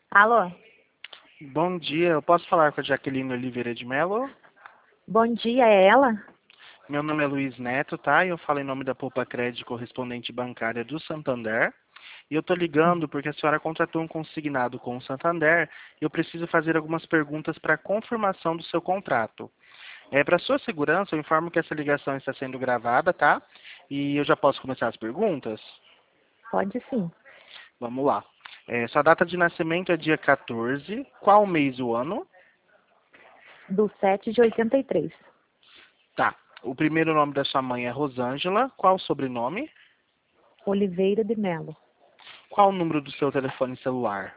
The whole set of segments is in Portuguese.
Alô? Bom dia, eu posso falar com a Jaqueline Oliveira de Mello? Bom dia, é ela? Meu nome é Luiz Neto, tá? E eu falo em nome da Poupa Crédito Correspondente Bancária do Santander. E eu tô ligando porque a senhora contratou um consignado com o Santander e eu preciso fazer algumas perguntas para confirmação do seu contrato. Para sua segurança, eu informo que essa ligação está sendo gravada, tá? E eu já posso começar as perguntas? Pode sim. Vamos lá. Sua data de nascimento é dia 14. Qual mês e o ano? Do 7 de 83. Tá. O primeiro nome da sua mãe é Rosângela. Qual o sobrenome? Oliveira de Melo. Qual o número do seu telefone celular?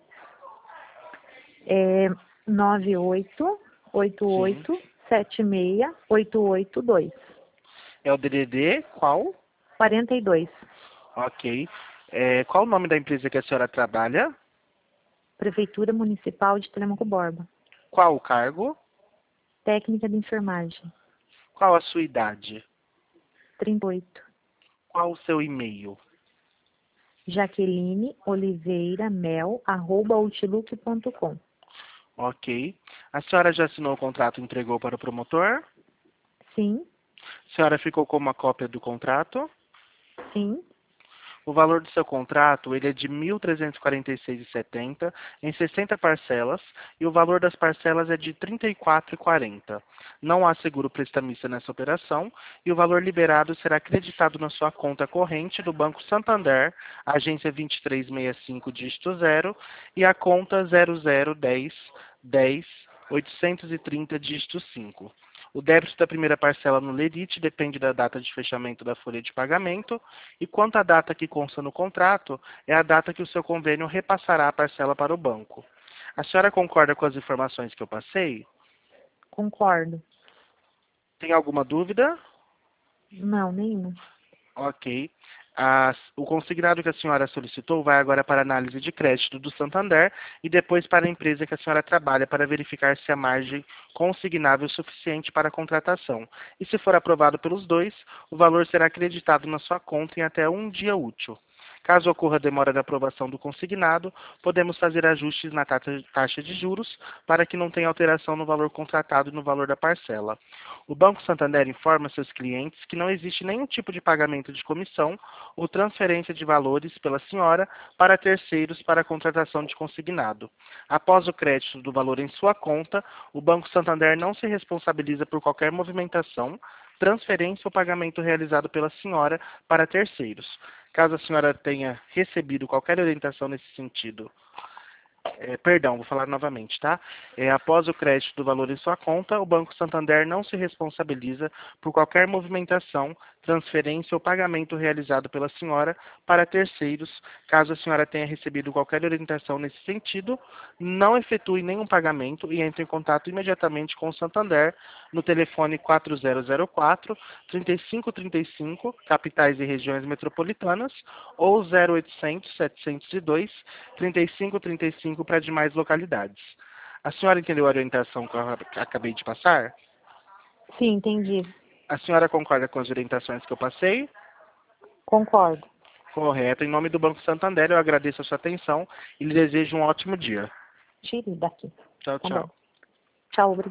É 98 Sim. 88 76 882. É o DDD? Qual? 42. Ok. Qual o nome da empresa que a senhora trabalha? Prefeitura Municipal de Telemaco Borba. Qual o cargo? Técnica de enfermagem. Qual a sua idade? 38. Qual o seu e-mail? Jaqueline Oliveira Mel @outlook.com. Ok. A senhora já assinou o contrato e entregou para o promotor? Sim, A senhora ficou com uma cópia do contrato? sim. O valor do seu contrato ele é de R$ 1.346,70 em 60 parcelas e o valor das parcelas é de R$ 34,40. Não há seguro prestamista nessa operação e o valor liberado será acreditado na sua conta corrente do Banco Santander, agência 2365, dígito 0, e a conta 001010 830, dígito 5. O débito da primeira parcela no Lerite depende da data de fechamento da folha de pagamento e quanto à data que consta no contrato, é a data que o seu convênio repassará a parcela para o banco. A senhora concorda com as informações que eu passei? Concordo. Tem alguma dúvida? Não, nenhuma. Ok. O consignado que a senhora solicitou vai agora para a análise de crédito do Santander e depois para a empresa que a senhora trabalha para verificar se a margem consignável é suficiente para a contratação. E se for aprovado pelos dois, o valor será acreditado na sua conta em até um dia útil. Caso ocorra demora da aprovação do consignado, podemos fazer ajustes na taxa de juros para que não tenha alteração no valor contratado e no valor da parcela. O Banco Santander informa seus clientes que não existe nenhum tipo de pagamento de comissão ou transferência de valores pela senhora para terceiros para a contratação de consignado. Após o crédito do valor em sua conta, o Banco Santander não se responsabiliza por qualquer movimentação, transferência ou pagamento realizado pela senhora para terceiros. Caso a senhora tenha recebido qualquer orientação nesse sentido, perdão, vou falar novamente, tá? Após o crédito do valor em sua conta, o Banco Santander não se responsabiliza por qualquer movimentação, transferência ou pagamento realizado pela senhora para terceiros. Caso a senhora tenha recebido qualquer orientação nesse sentido, não efetue nenhum pagamento e entre em contato imediatamente com o Santander no telefone 4004 3535, capitais e regiões metropolitanas, ou 0800 702 3535 para demais localidades. A senhora entendeu a orientação que eu acabei de passar? Sim, entendi. A senhora concorda com as orientações que eu passei? Concordo. Correto. Em nome do Banco Santander, eu agradeço a sua atenção e lhe desejo um ótimo dia. Tire daqui. Tchau, Tá tchau. bom. Tchau, obrigada.